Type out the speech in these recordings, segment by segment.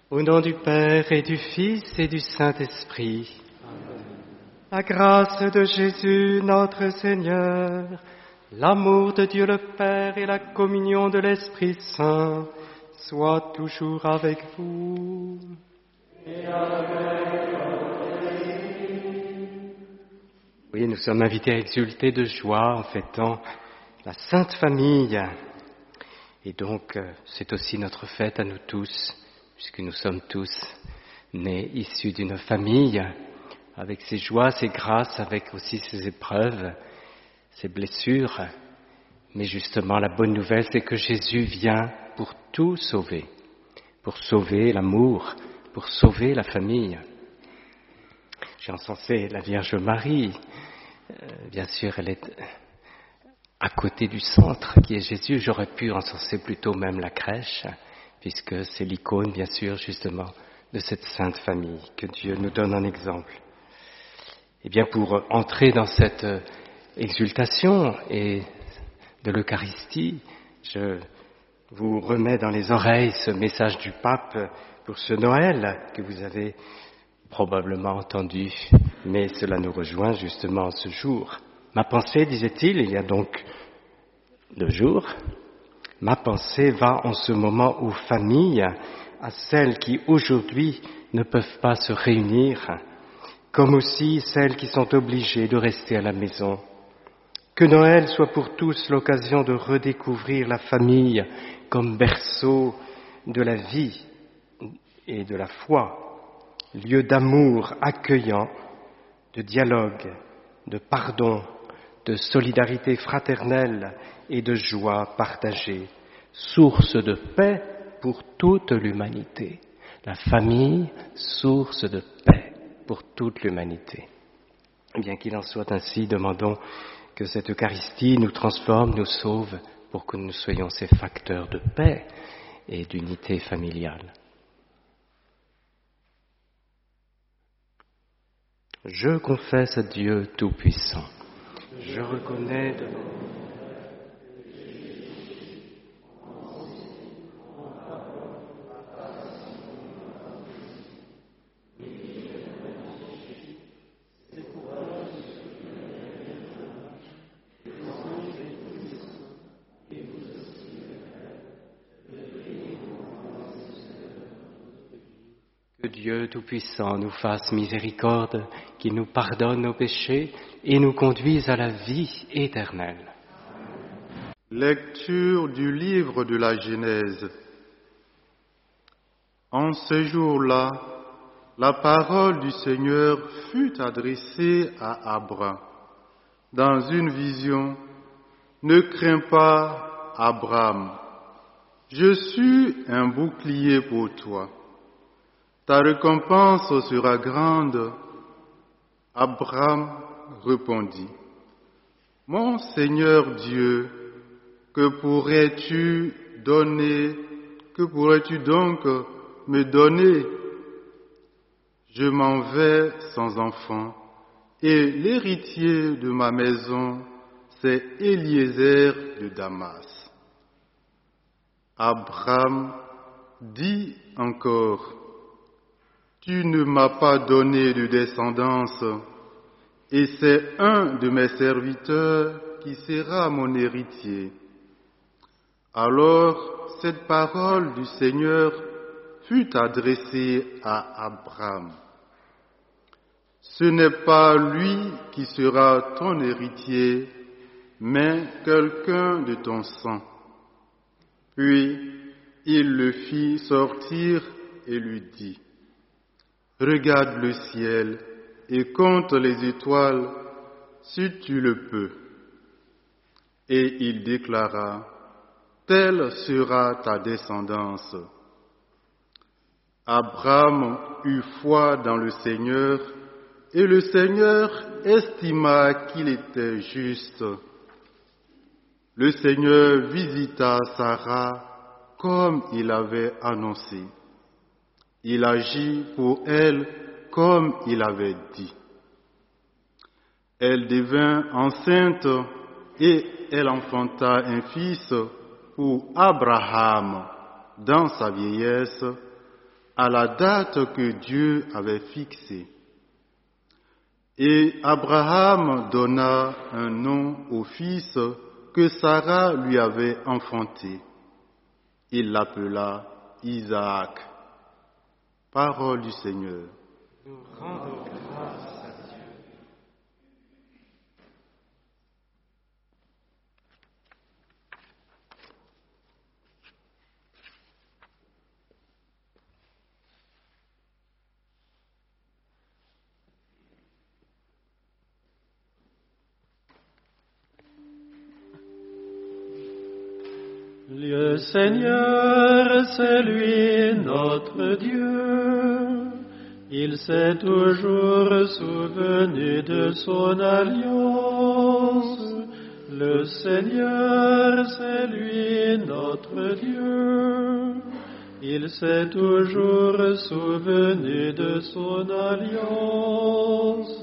Au nom du Père et du Fils et du Saint-Esprit. Amen. La grâce de Jésus notre Seigneur, l'amour de Dieu le Père et la communion de l'Esprit Saint soient toujours avec vous. Et avec votre esprit. Oui, nous sommes invités à exulter de joie en fêtant la Sainte Famille. Et donc, c'est aussi notre fête à nous tous, puisque nous sommes tous nés issus d'une famille, avec ses joies, ses grâces, avec aussi ses épreuves, ses blessures. Mais justement, la bonne nouvelle, c'est que Jésus vient pour tout sauver, pour sauver l'amour, pour sauver la famille. J'ai encensé la Vierge Marie. Bien sûr, elle est à côté du centre, qui est Jésus. J'aurais pu encenser plutôt même la crèche, puisque c'est l'icône, bien sûr, justement, de cette sainte famille que Dieu nous donne en exemple. Eh bien, pour entrer dans cette exultation et de l'Eucharistie, je vous remets dans les oreilles ce message du pape pour ce Noël que vous avez probablement entendu, mais cela nous rejoint justement ce jour. Ma pensée, disait-il, il y a donc 2 jours, ma pensée va en ce moment aux familles, à celles qui aujourd'hui ne peuvent pas se réunir, comme aussi celles qui sont obligées de rester à la maison. Que Noël soit pour tous l'occasion de redécouvrir la famille comme berceau de la vie et de la foi, lieu d'amour accueillant, de dialogue, de pardon, de solidarité fraternelle et de joie partagée, source de paix pour toute l'humanité. La famille, source de paix pour toute l'humanité. Bien qu'il en soit ainsi, demandons que cette Eucharistie nous transforme, nous sauve, pour que nous soyons ces facteurs de paix et d'unité familiale. Je confesse à Dieu Tout-Puissant. Je reconnais devant que Dieu Tout-Puissant nous fasse miséricorde, qu'il nous pardonne nos péchés et nous conduise à la vie éternelle. Lecture du livre de la Genèse. En ce jour-là, la parole du Seigneur fut adressée à Abraham. Dans une vision, ne crains pas, Abraham, je suis un bouclier pour toi. Ta récompense sera grande. Abraham répondit, mon Seigneur Dieu, que pourrais-tu donc me donner? Je m'en vais sans enfant, et l'héritier de ma maison, c'est Eliezer de Damas. Abraham dit encore, tu ne m'as pas donné de descendance, et c'est un de mes serviteurs qui sera mon héritier. Alors cette parole du Seigneur fut adressée à Abraham. Ce n'est pas lui qui sera ton héritier, mais quelqu'un de ton sang. Puis il le fit sortir et lui dit, regarde le ciel et compte les étoiles si tu le peux. Et il déclara, telle sera ta descendance. Abraham eut foi dans le Seigneur, et le Seigneur estima qu'il était juste. Le Seigneur visita Sarah comme il avait annoncé. Il agit pour elle comme il avait dit. Elle devint enceinte et elle enfanta un fils pour Abraham dans sa vieillesse, à la date que Dieu avait fixée. Et Abraham donna un nom au fils que Sarah lui avait enfanté. Il l'appela Isaac. Parole du Seigneur. Nous rendons grâce à Dieu. Le Seigneur, c'est lui notre Dieu. Il s'est toujours souvenu de son alliance. Le Seigneur, c'est lui notre Dieu. Il s'est toujours souvenu de son alliance.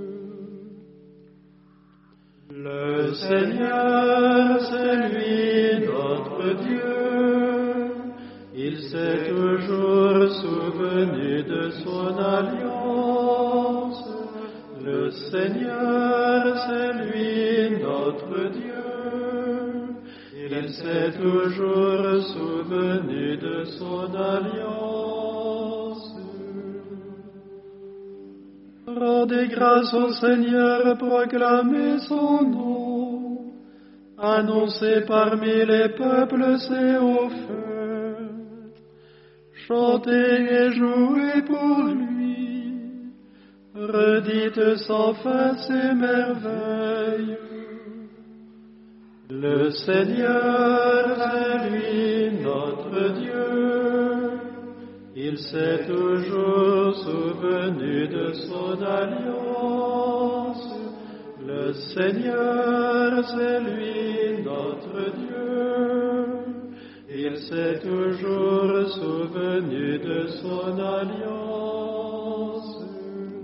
Le Seigneur, c'est lui notre Dieu. Il s'est toujours souvenu de son alliance. Le Seigneur, c'est lui notre Dieu. Il s'est toujours souvenu de son alliance. Rendez grâce au Seigneur, proclamez son nom. Annoncez parmi les peuples ses hauts faits. Chantez et jouez pour lui. Redites sans fin ses merveilles. Le Seigneur, c'est lui notre Dieu. Il s'est toujours souvenu de son alliance. Le Seigneur, c'est lui notre Dieu. Il s'est toujours souvenu de son alliance.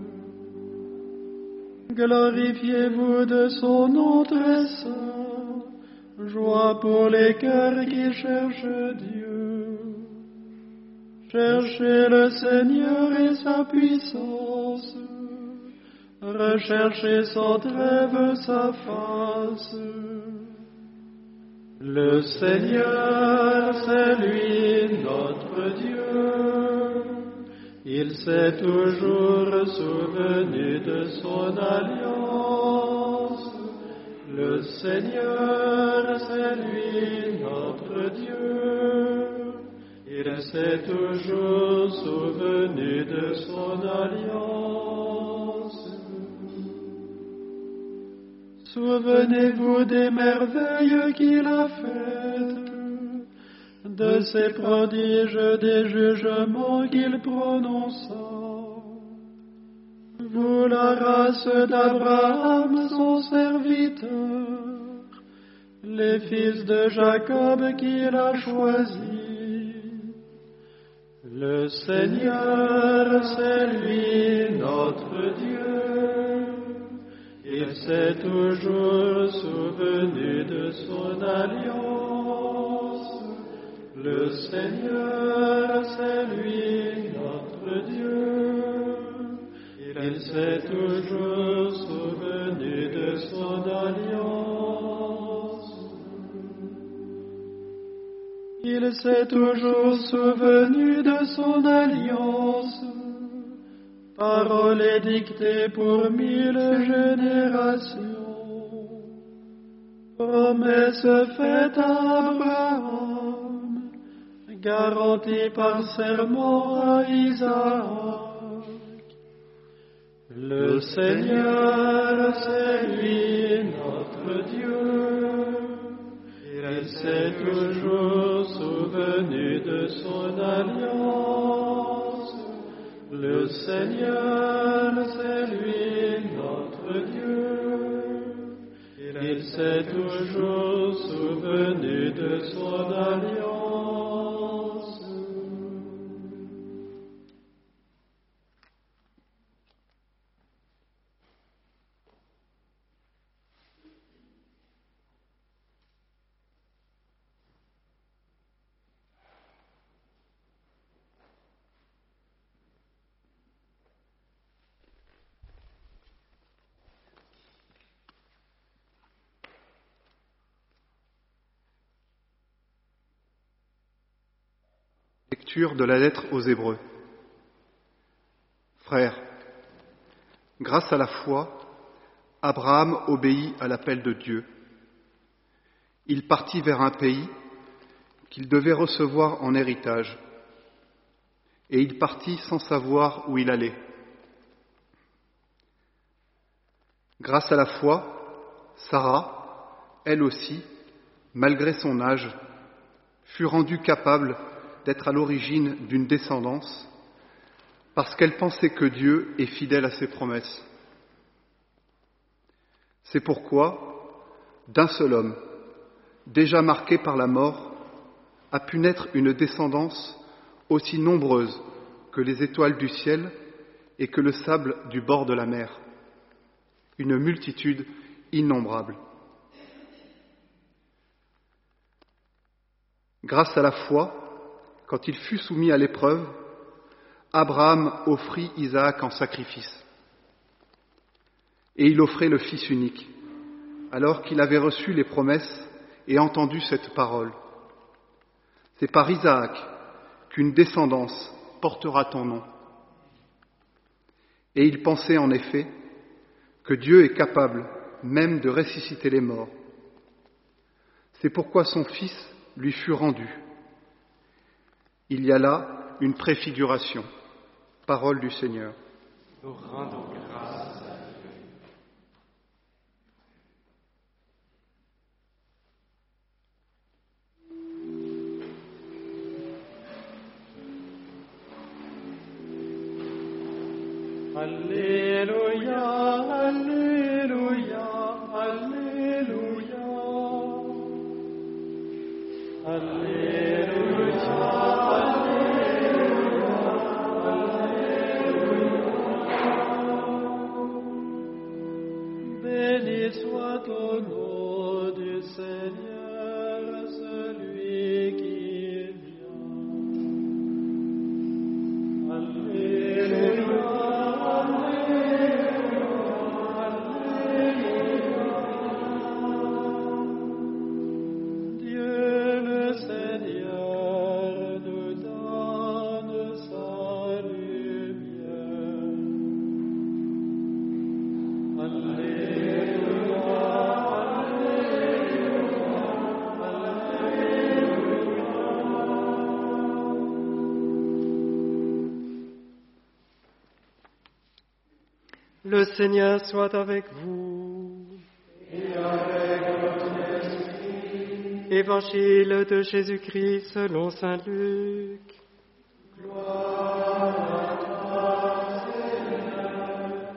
Glorifiez-vous de son nom très saint. Joie pour les cœurs qui cherchent Dieu. Cherchez le Seigneur et sa puissance. Recherchez sans trêve sa face. Le Seigneur, c'est lui notre Dieu. Il s'est toujours souvenu de son alliance. Le Seigneur, c'est lui notre Dieu. Il s'est toujours souvenu de son alliance. Souvenez-vous des merveilles qu'il a faites, de ses prodiges, des jugements qu'il prononça. Vous, la race d'Abraham, son serviteur, les fils de Jacob qu'il a choisis. Le Seigneur, c'est lui notre Dieu. Il s'est toujours souvenu de son alliance. Le Seigneur, c'est lui notre Dieu. Il s'est toujours souvenu de son alliance. Il s'est toujours souvenu de son alliance. Parole édictée pour 1000 générations. Promesse faite à Abraham, garantie par serment à Isaac. Le Seigneur, c'est lui notre Dieu. Il s'est toujours souvenu de son alliance. Le Seigneur, c'est lui notre Dieu. Il s'est toujours souvenu de son alliance. lecture de la lettre aux Hébreux. Frères, grâce à la foi, Abraham obéit à l'appel de Dieu. Il partit vers un pays qu'il devait recevoir en héritage, et il partit sans savoir où il allait. Grâce à la foi, Sarah, elle aussi, malgré son âge, fut rendue capable d'être à l'origine d'une descendance parce qu'elle pensait que Dieu est fidèle à ses promesses. C'est pourquoi, d'un seul homme, déjà marqué par la mort, a pu naître une descendance aussi nombreuse que les étoiles du ciel et que le sable du bord de la mer, une multitude innombrable. Grâce à la foi, quand il fut soumis à l'épreuve, Abraham offrit Isaac en sacrifice. Et il offrait le Fils unique, alors qu'il avait reçu les promesses et entendu cette parole. C'est par Isaac qu'une descendance portera ton nom. Et il pensait en effet que Dieu est capable même de ressusciter les morts. C'est pourquoi son Fils lui fut rendu. Il y a là une préfiguration. Parole du Seigneur. Nous rendons grâce à Dieu. Alléluia, Alléluia, Alléluia. Alléluia, Alléluia. Béni soit au nom du Seigneur, celui qui vient. Alléluia. Le Seigneur soit avec vous. Et avec votre esprit. Évangile de Jésus-Christ selon saint Luc. Gloire à toi, Seigneur.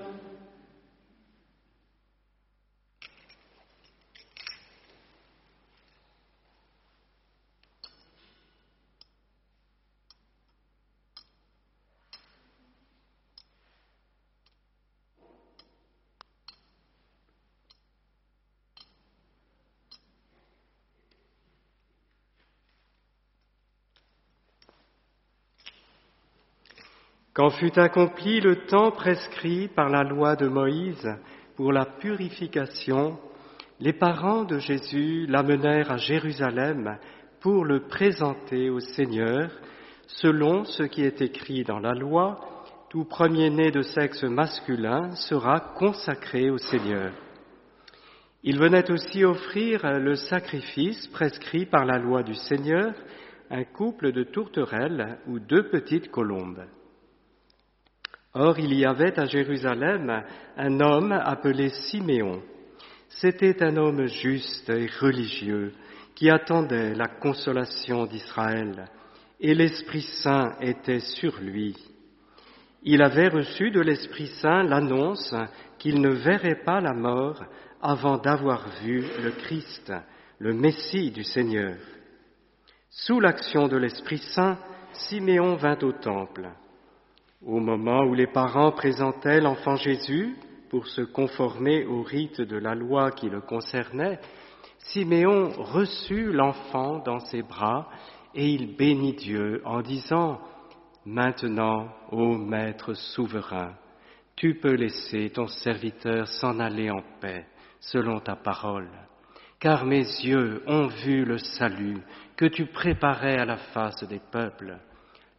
Quand fut accompli le temps prescrit par la loi de Moïse pour la purification, les parents de Jésus l'amenèrent à Jérusalem pour le présenter au Seigneur, selon ce qui est écrit dans la loi, tout premier-né de sexe masculin sera consacré au Seigneur. Il venait aussi offrir le sacrifice prescrit par la loi du Seigneur, un couple de tourterelles ou 2 petites colombes. Or, il y avait à Jérusalem un homme appelé Siméon. C'était un homme juste et religieux qui attendait la consolation d'Israël, et l'Esprit Saint était sur lui. Il avait reçu de l'Esprit Saint l'annonce qu'il ne verrait pas la mort avant d'avoir vu le Christ, le Messie du Seigneur. Sous l'action de l'Esprit Saint, Siméon vint au temple. Au moment où les parents présentaient l'enfant Jésus pour se conformer au rite de la loi qui le concernait, Siméon reçut l'enfant dans ses bras et il bénit Dieu en disant « Maintenant, ô Maître souverain, tu peux laisser ton serviteur s'en aller en paix, selon ta parole, car mes yeux ont vu le salut que tu préparais à la face des peuples,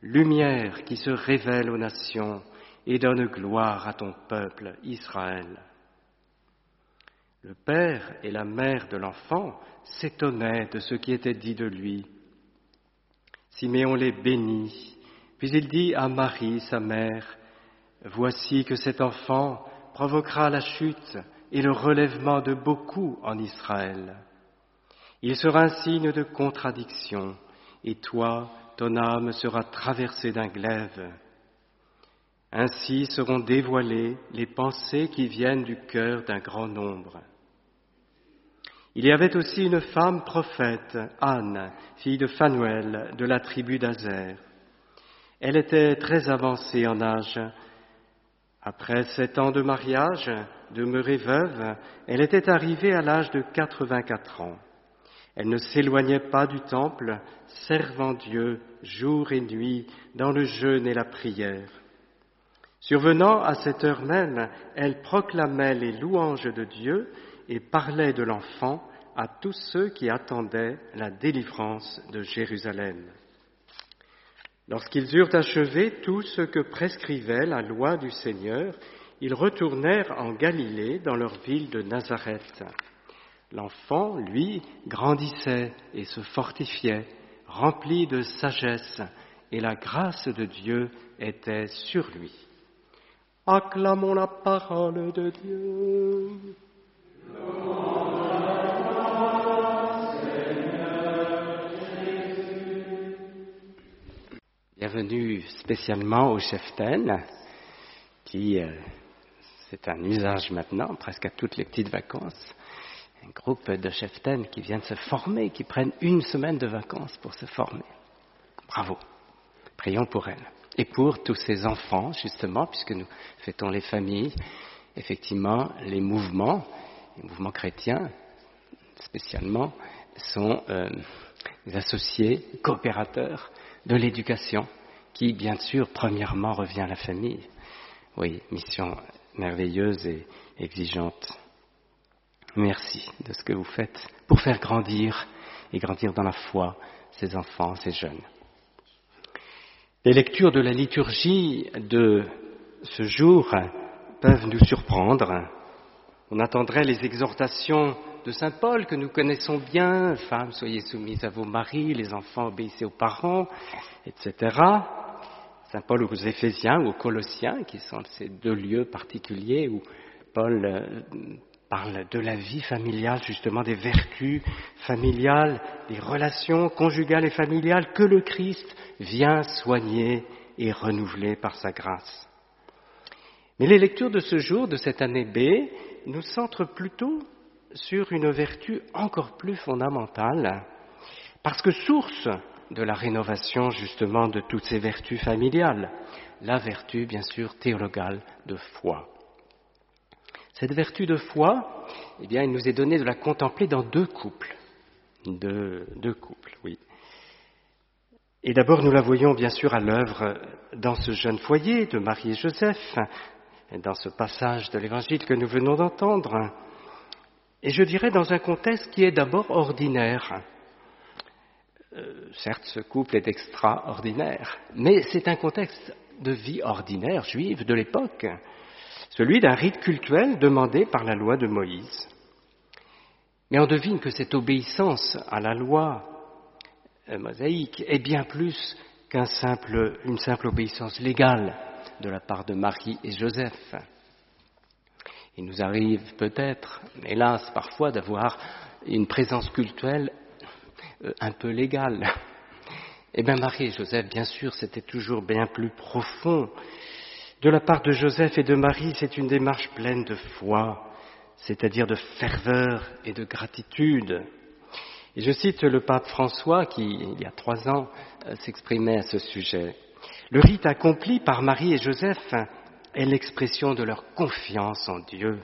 lumière qui se révèle aux nations et donne gloire à ton peuple Israël. » Le père et la mère de l'enfant s'étonnaient de ce qui était dit de lui. Siméon les bénit, puis il dit à Marie, sa mère, « Voici que cet enfant provoquera la chute et le relèvement de beaucoup en Israël. Il sera un signe de contradiction, et toi, ton âme sera traversée d'un glaive. Ainsi seront dévoilées les pensées qui viennent du cœur d'un grand nombre. » Il y avait aussi une femme prophète, Anne, fille de Phanuel, de la tribu d'Aser. Elle était très avancée en âge. Après 7 ans de mariage, demeurée veuve, elle était arrivée à l'âge de 84 ans. Elle ne s'éloignait pas du temple, servant Dieu jour et nuit dans le jeûne et la prière. Survenant à cette heure même, elle proclamait les louanges de Dieu et parlait de l'enfant à tous ceux qui attendaient la délivrance de Jérusalem. Lorsqu'ils eurent achevé tout ce que prescrivait la loi du Seigneur, ils retournèrent en Galilée dans leur ville de Nazareth. L'enfant, lui, grandissait et se fortifiait, rempli de sagesse, et la grâce de Dieu était sur lui. Acclamons la parole de Dieu. Bienvenue spécialement au cheftaine, qui, c'est un usage maintenant, presque à toutes les petites vacances, un groupe de cheftaines qui viennent se former, qui prennent 1 semaine de vacances pour se former. Bravo, prions pour elles. Et pour tous ces enfants, justement, puisque nous fêtons les familles, effectivement, les mouvements chrétiens, spécialement, sont des associés, coopérateurs de l'éducation, qui, bien sûr, premièrement, revient à la famille. Oui, mission merveilleuse et exigeante. Merci de ce que vous faites pour faire grandir et grandir dans la foi ces enfants, ces jeunes. Les lectures de la liturgie de ce jour peuvent nous surprendre. On attendrait les exhortations de saint Paul que nous connaissons bien, « Femmes, soyez soumises à vos maris, les enfants, obéissez aux parents », etc. Saint Paul aux Éphésiens ou aux Colossiens, qui sont ces 2 lieux particuliers où Paul parle de la vie familiale, justement des vertus familiales, des relations conjugales et familiales que le Christ vient soigner et renouveler par sa grâce. Mais les lectures de ce jour, de cette année B, nous centrent plutôt sur une vertu encore plus fondamentale, parce que source de la rénovation justement de toutes ces vertus familiales, la vertu bien sûr théologale de foi. Cette vertu de foi, eh bien, il nous est donné de la contempler dans 2 couples. Deux couples, oui. Et d'abord, nous la voyons bien sûr à l'œuvre dans ce jeune foyer de Marie et Joseph, dans ce passage de l'Évangile que nous venons d'entendre. Et je dirais dans un contexte qui est d'abord ordinaire. Certes, ce couple est extraordinaire, mais c'est un contexte de vie ordinaire juive de l'époque, celui d'un rite cultuel demandé par la loi de Moïse. Mais on devine que cette obéissance à la loi mosaïque est bien plus qu'une simple obéissance légale de la part de Marie et Joseph. Il nous arrive peut-être, hélas parfois, d'avoir une présence cultuelle un peu légale. Eh bien, Marie et Joseph, bien sûr, c'était toujours bien plus profond. De la part de Joseph et de Marie, c'est une démarche pleine de foi, c'est-à-dire de ferveur et de gratitude. Et je cite le pape François qui, il y a 3 ans, s'exprimait à ce sujet. Le rite accompli par Marie et Joseph est l'expression de leur confiance en Dieu.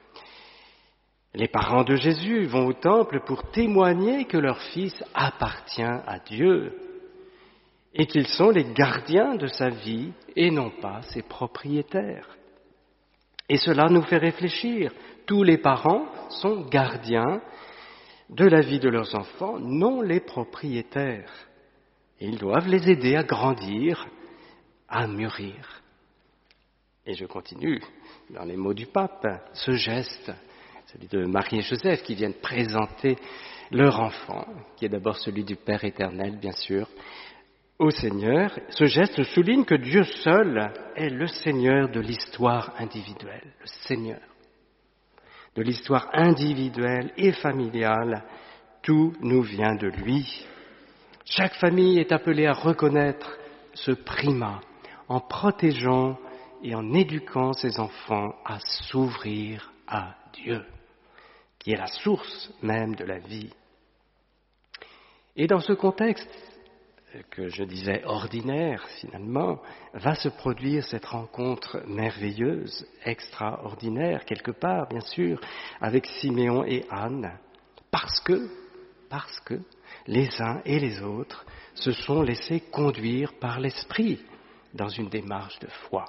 Les parents de Jésus vont au temple pour témoigner que leur fils appartient à Dieu et qu'ils sont les gardiens de sa vie et non pas ses propriétaires. Et cela nous fait réfléchir. Tous les parents sont gardiens de la vie de leurs enfants, non les propriétaires. Et ils doivent les aider à grandir, à mûrir. Et je continue dans les mots du pape, ce geste, celui de Marie et Joseph qui viennent présenter leur enfant, qui est d'abord celui du Père éternel, bien sûr, au Seigneur. Ce geste souligne que Dieu seul est le Seigneur de l'histoire individuelle, le Seigneur de l'histoire individuelle et familiale. Tout nous vient de lui. Chaque famille est appelée à reconnaître ce primat en protégeant et en éduquant ses enfants à s'ouvrir à Dieu, qui est la source même de la vie. Et dans ce contexte, que je disais ordinaire finalement, va se produire cette rencontre merveilleuse, extraordinaire quelque part bien sûr, avec Siméon et Anne, parce que les uns et les autres se sont laissés conduire par l'Esprit dans une démarche de foi.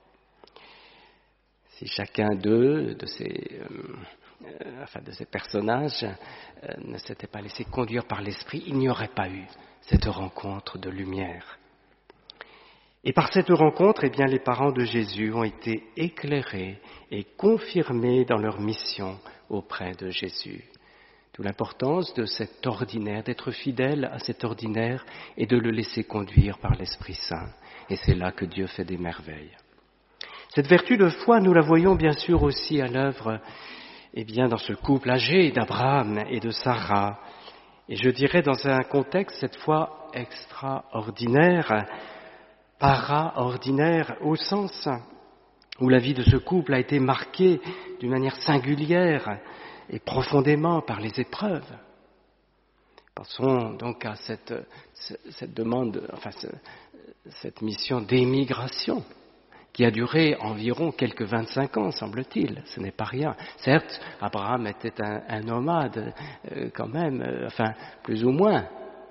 Si chacun d'eux, de ces personnages, ne s'était pas laissé conduire par l'Esprit, il n'y aurait pas eu cette rencontre de lumière. Et par cette rencontre, les parents de Jésus ont été éclairés et confirmés dans leur mission auprès de Jésus. D'où l'importance de cet ordinaire, d'être fidèle à cet ordinaire et de le laisser conduire par l'Esprit Saint. Et c'est là que Dieu fait des merveilles. Cette vertu de foi, nous la voyons bien sûr aussi à l'œuvre dans ce couple âgé d'Abraham et de Sarah. Et je dirais dans un contexte cette fois extraordinaire, paraordinaire, au sens où la vie de ce couple a été marquée d'une manière singulière et profondément par les épreuves. Pensons donc à cette demande, cette mission d'émigration qui a duré environ quelques 25 ans, semble-t-il. Ce n'est pas rien. Certes, Abraham était un nomade, quand même, plus ou moins,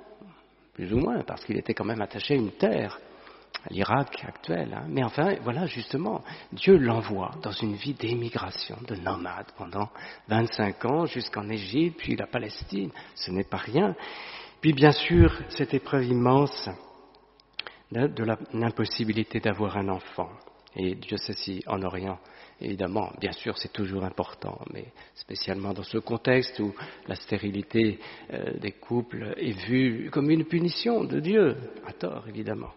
parce qu'il était quand même attaché à une terre, à l'Irak actuel. Mais voilà, justement, Dieu l'envoie dans une vie d'émigration, de nomade, pendant 25 ans, jusqu'en Égypte, puis la Palestine. Ce n'est pas rien. Puis, bien sûr, cette épreuve immense de l'impossibilité d'avoir un enfant. Et Dieu sait si en Orient, évidemment, bien sûr, c'est toujours important, mais spécialement dans ce contexte où la stérilité des couples est vue comme une punition de Dieu, à tort, évidemment.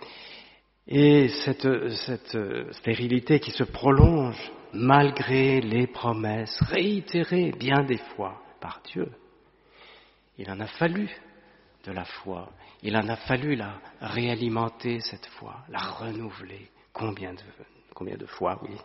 Et cette stérilité qui se prolonge malgré les promesses réitérées bien des fois par Dieu, il en a fallu de la foi, il en a fallu la réalimenter cette foi, la renouveler. Combien de fois, oui.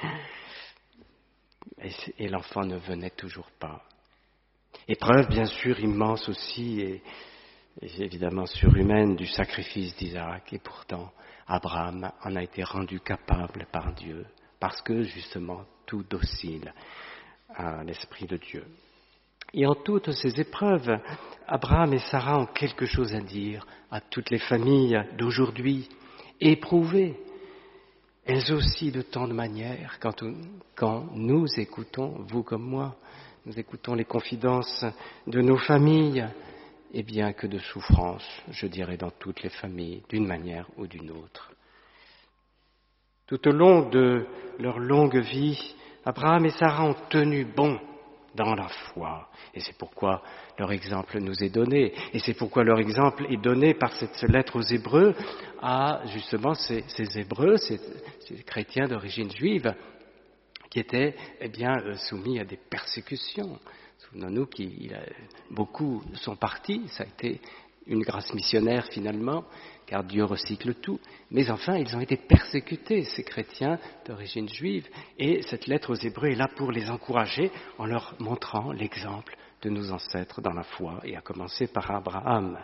Et l'enfant ne venait toujours pas. Épreuve, bien sûr, immense aussi, et évidemment surhumaine, du sacrifice d'Isaac. Et pourtant, Abraham en a été rendu capable par Dieu, parce que, justement, tout docile à l'Esprit de Dieu. Et en toutes ces épreuves, Abraham et Sarah ont quelque chose à dire à toutes les familles d'aujourd'hui, éprouvées, elles aussi de tant de manières, quand nous écoutons, vous comme moi, nous écoutons les confidences de nos familles, et bien que de souffrance, je dirais dans toutes les familles, d'une manière ou d'une autre. Tout au long de leur longue vie, Abraham et Sarah ont tenu bon dans la foi. Et c'est pourquoi leur exemple nous est donné. Et c'est pourquoi leur exemple est donné par cette lettre aux Hébreux à justement ces Hébreux, ces chrétiens d'origine juive, qui étaient soumis à des persécutions. Souvenons-nous beaucoup sont partis, ça a été une grâce missionnaire finalement, car Dieu recycle tout. Mais enfin, ils ont été persécutés, ces chrétiens d'origine juive, et cette lettre aux Hébreux est là pour les encourager en leur montrant l'exemple de nos ancêtres dans la foi, et à commencer par Abraham.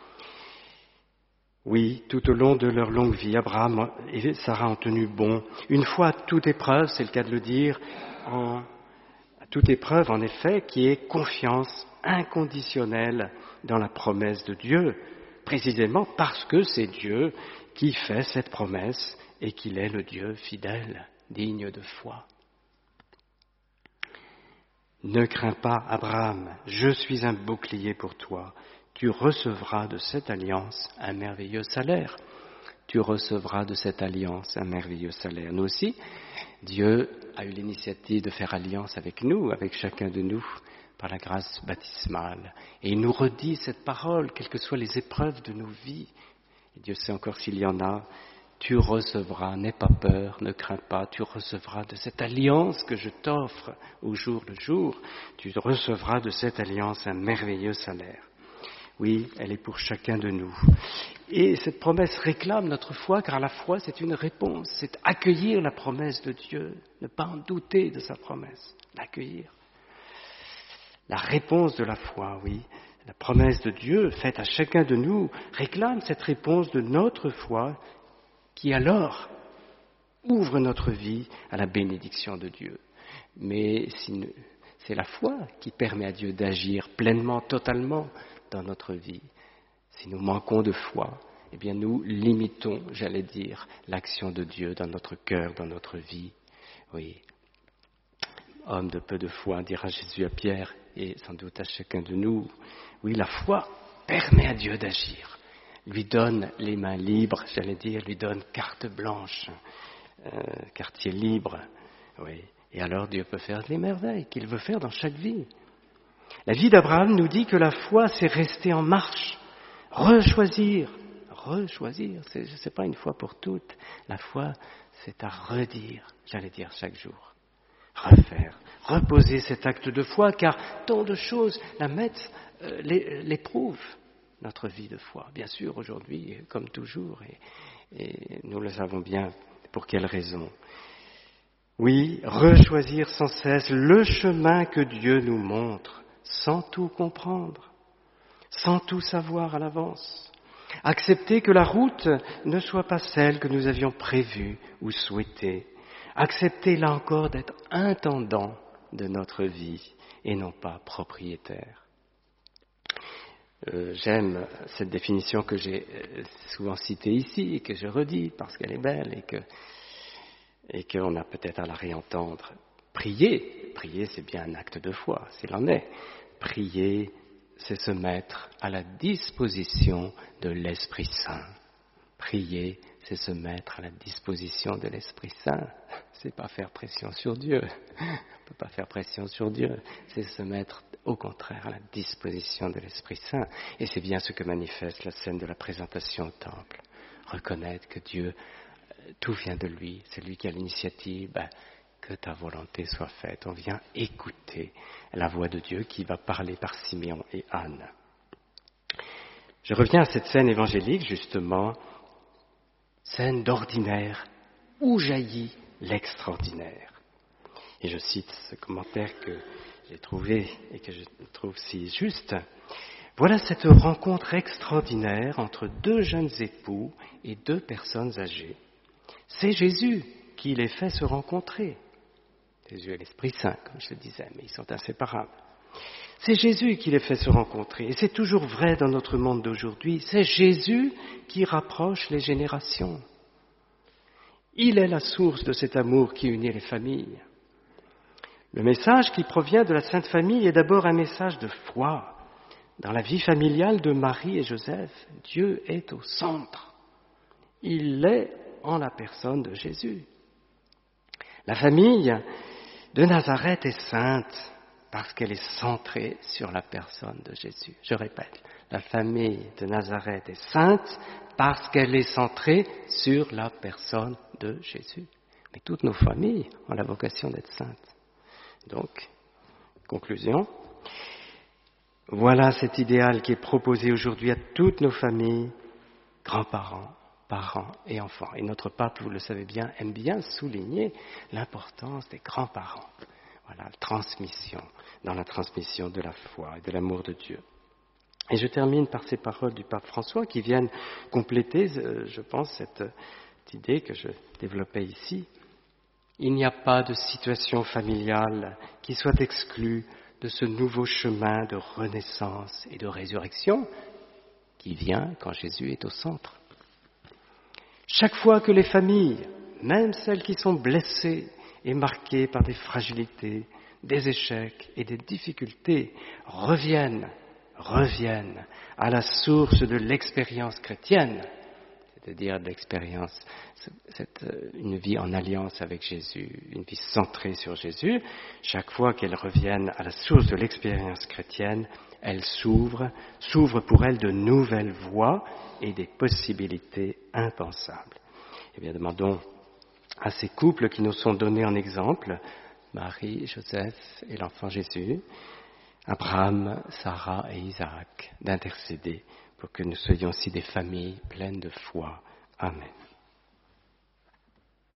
Oui, tout au long de leur longue vie, Abraham et Sarah ont tenu bon. Une fois toute épreuve, c'est le cas de le dire, toute épreuve en effet qui est confiance inconditionnelle dans la promesse de Dieu, précisément parce que c'est Dieu qui fait cette promesse et qu'il est le Dieu fidèle, digne de foi. Ne crains pas, Abraham, je suis un bouclier pour toi. tu recevras de cette alliance un merveilleux salaire. Tu recevras de cette alliance un merveilleux salaire. Nous aussi, Dieu a eu l'initiative de faire alliance avec nous, avec chacun de nous, par la grâce baptismale. Et il nous redit cette parole, quelles que soient les épreuves de nos vies. Et Dieu sait encore s'il y en a. Tu recevras, n'aie pas peur, ne crains pas, tu recevras de cette alliance que je t'offre au jour le jour. Tu recevras de cette alliance un merveilleux salaire. Oui, elle est pour chacun de nous. Et cette promesse réclame notre foi, car la foi, c'est une réponse, c'est accueillir la promesse de Dieu, ne pas en douter de sa promesse, l'accueillir. La réponse de la foi, oui, la promesse de Dieu faite à chacun de nous réclame cette réponse de notre foi qui alors ouvre notre vie à la bénédiction de Dieu. Mais c'est la foi qui permet à Dieu d'agir pleinement, totalement dans notre vie. Si nous manquons de foi, eh bien nous limitons, j'allais dire, l'action de Dieu dans notre cœur, dans notre vie. Oui. Homme de peu de foi, dira Jésus à Pierre, et sans doute à chacun de nous. Oui, la foi permet à Dieu d'agir, lui donne les mains libres, j'allais dire, lui donne carte blanche, quartier libre. Oui. Et alors Dieu peut faire les merveilles qu'il veut faire dans chaque vie. La vie d'Abraham nous dit que la foi, c'est rester en marche, rechoisir, c'est pas une fois pour toutes. La foi, c'est à redire, j'allais dire chaque jour. Refaire, reposer cet acte de foi, car tant de choses la mettent, l'éprouvent, notre vie de foi. Bien sûr, aujourd'hui, comme toujours, et nous le savons bien pour quelles raisons. Oui, rechoisir sans cesse le chemin que Dieu nous montre, sans tout comprendre, sans tout savoir à l'avance. Accepter que la route ne soit pas celle que nous avions prévue ou souhaitée. Accepter, là encore, d'être intendant de notre vie et non pas propriétaire. J'aime cette définition que j'ai souvent citée ici et que je redis parce qu'elle est belle et qu'on a peut-être à la réentendre. Prier, c'est bien un acte de foi, s'il en est. Prier, c'est se mettre à la disposition de l'Esprit Saint. Prier, c'est se mettre à la disposition de l'Esprit Saint. C'est pas faire pression sur Dieu. On ne peut pas faire pression sur Dieu. C'est se mettre, au contraire, à la disposition de l'Esprit Saint. Et c'est bien ce que manifeste la scène de la présentation au temple. Reconnaître que Dieu, tout vient de lui. C'est lui qui a l'initiative. Que ta volonté soit faite. On vient écouter la voix de Dieu qui va parler par Siméon et Anne. Je reviens à cette scène évangélique, justement, scène d'ordinaire où jaillit l'extraordinaire. Et je cite ce commentaire que j'ai trouvé et que je trouve si juste. Voilà cette rencontre extraordinaire entre deux jeunes époux et deux personnes âgées. C'est Jésus qui les fait se rencontrer. Jésus et l'Esprit Saint, comme je le disais, mais ils sont inséparables. C'est Jésus qui les fait se rencontrer, et c'est toujours vrai dans notre monde d'aujourd'hui. C'est Jésus qui rapproche les générations. Il est la source de cet amour qui unit les familles. Le message qui provient de la Sainte Famille est d'abord un message de foi. Dans la vie familiale de Marie et Joseph, Dieu est au centre. Il l'est en la personne de Jésus. La famille de Nazareth est sainte parce qu'elle est centrée sur la personne de Jésus. Je répète, la famille de Nazareth est sainte parce qu'elle est centrée sur la personne de Jésus. Mais toutes nos familles ont la vocation d'être saintes. Donc, conclusion, voilà cet idéal qui est proposé aujourd'hui à toutes nos familles, grands-parents, parents et enfants. Et notre pape, vous le savez bien, aime bien souligner l'importance des grands-parents. Voilà, dans la transmission de la foi et de l'amour de Dieu. Et je termine par ces paroles du pape François qui viennent compléter, je pense, cette idée que je développais ici. Il n'y a pas de situation familiale qui soit exclue de ce nouveau chemin de renaissance et de résurrection qui vient quand Jésus est au centre. Chaque fois que les familles, même celles qui sont blessées et marquées par des fragilités, des échecs et des difficultés, reviennent reviennent à la source de l'expérience chrétienne, c'est-à-dire de l'expérience, une vie en alliance avec Jésus, une vie centrée sur Jésus. Chaque fois qu'elles reviennent à la source de l'expérience chrétienne, elles s'ouvrent pour elles de nouvelles voies et des possibilités impensables. Eh bien, demandons à ces couples qui nous sont donnés en exemple, Marie, Joseph et l'enfant Jésus, Abraham, Sarah et Isaac, d'intercéder pour que nous soyons aussi des familles pleines de foi. Amen.